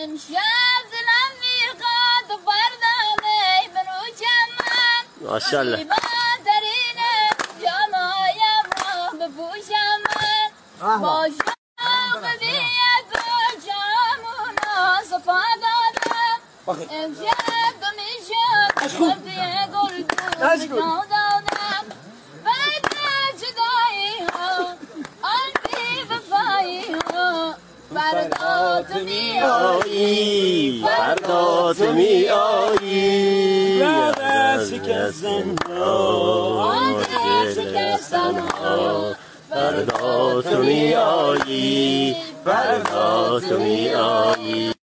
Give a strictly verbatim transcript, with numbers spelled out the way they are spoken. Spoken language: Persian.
امشب دلم میخواد و فردا بروچم من ماشاءالله زیباترین جامه‌هایم را بپوشم من با شوق بیاد با جامونا صفا دادم امشب تو میشد گفتی گل دو دادم بعد جدایی ها آن بی وفایی ها فردا تو می آیی فردا تو می آیی بعد شکستن ها شکستن ها فردا تو می آیی فردا تو می آیی